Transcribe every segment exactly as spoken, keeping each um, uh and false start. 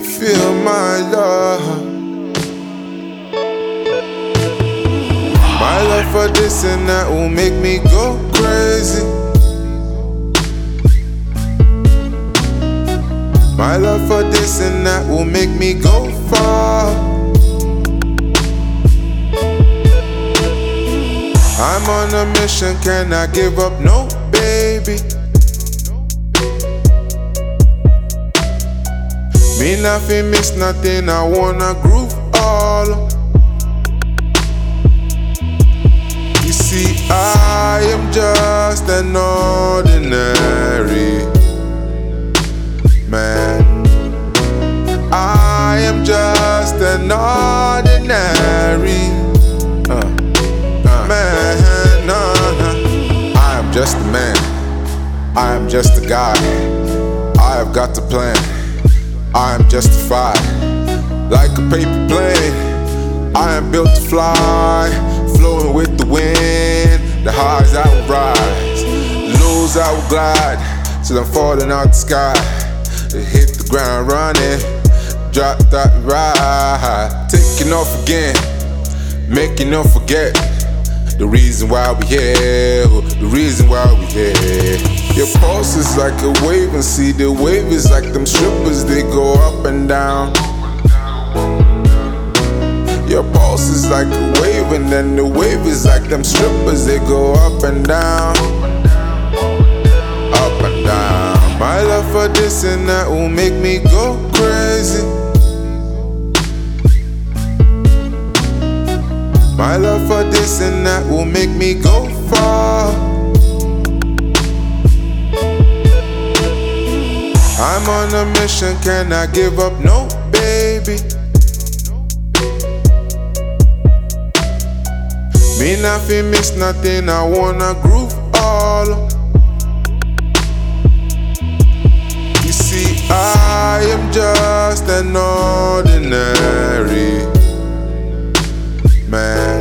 feel my love. My love for this and that will make me go crazy. My love for this and that will make me go far. I'm on a mission, cannot give up, no baby. Me nothing, miss nothing, I wanna groove all. You see, I am just an ordinary man. I am just an ordinary uh, uh, man. Uh, I am just a man. I am just a guy. I have got a plan. I am justified. Like a paper plane, I am built to fly. Flowing with the wind, the highs I will rise, the lows I will glide, till I'm falling out the sky. Hit the ground running, drop that ride, taking off again, making them forget the reason why we here, the reason why we here. Your pulse is like a wave, and see the wave is like them strippers, they go up and down. Your pulse is like a wave, and then the wave is like them strippers, they go up and down, up and down. My love for this and that will make me go crazy. My love for this and that will make me go far. I'm on a mission, cannot give up, no baby. Me nothing, miss nothing, I wanna groove all. You see, I am just an ordinary man.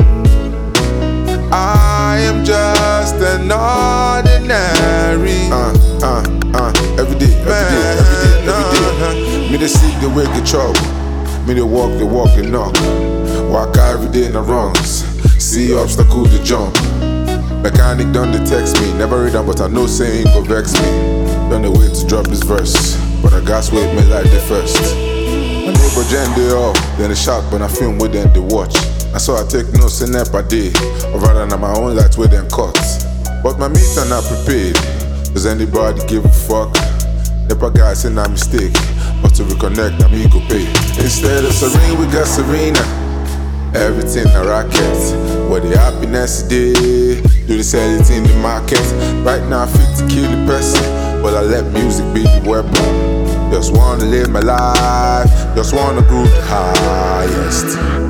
I am just an ordinary uh, uh, uh, every day, every day, every day, every day. Me they seek the way get trouble. Me they walk the walk and knock. Walk out every day in the wrongs. See obstacle to jump. Mechanic done the text me. Never read them, but I know saying go vex me. Done the way to drop his verse, but I got wait me like the first. My neighbor Jen they off, then they shout when I film with them they watch. And so I take notes in that per day, or rather than my own lights with them cut. But my meter not prepared. Does anybody give a fuck? Never guys say not mistake, but to reconnect, I'm ego pay. Instead of serene, we got Serena. Everything a rocket. What the happiness day, do the sell it in the market. Right now I fit to kill the person, but I let music be the weapon. Just wanna live my life, just wanna groove the highest.